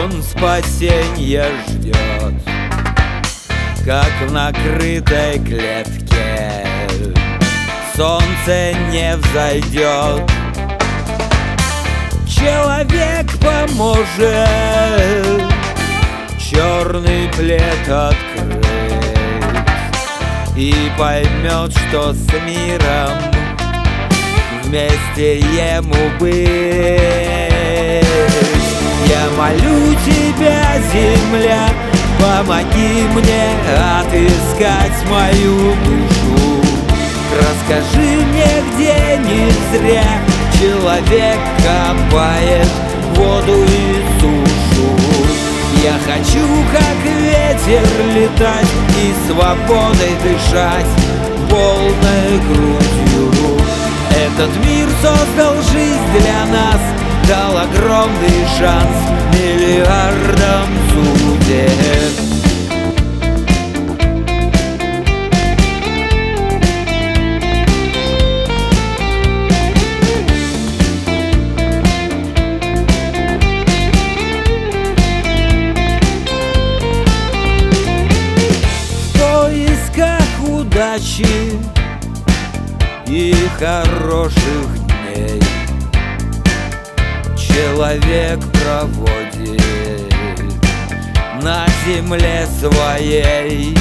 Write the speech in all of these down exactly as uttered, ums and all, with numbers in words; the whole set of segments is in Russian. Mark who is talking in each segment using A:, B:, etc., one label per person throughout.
A: он спасенья ждет, как в накрытой клетке. Солнце не взойдет, человек поможет черный плед открыть и поймет, что с миром вместе ему быть. Я молю тебя, земля, помоги мне отыскать мою душу. Расскажи мне, где не зря человек копает воду и сушу. Я хочу, как ветер, летать и свободой дышать полной грудью. Этот мир создал жизнь для нас, дал огромный шанс миллиардам судеб. Удачи и хороших дней человек проводит на земле своей,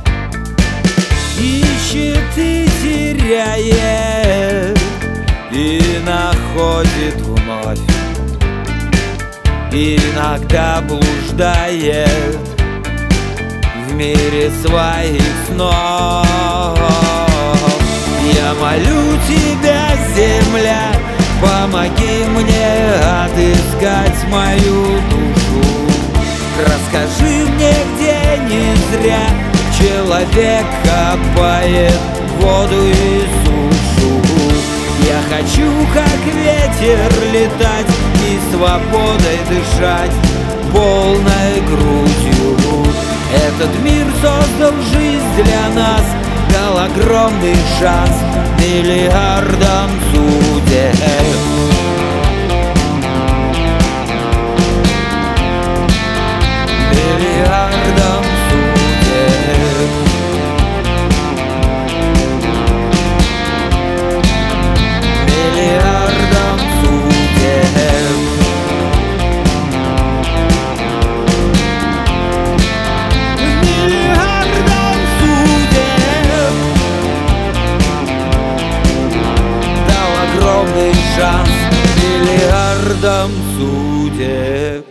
A: ищет и теряет, и находит вновь, иногда блуждает в мире своих снов. Я молю тебя, земля, помоги мне отыскать мою душу. Расскажи мне, где не зря человек копает воду и сушу. Я хочу, как ветер, летать и свободой дышать полной грудью. Этот мир создал жизнь для нас, дал огромный шанс миллиардам судеб. Миллиардам судеб. Миллиардам судеб. Огромный шанс миллиардам судеб.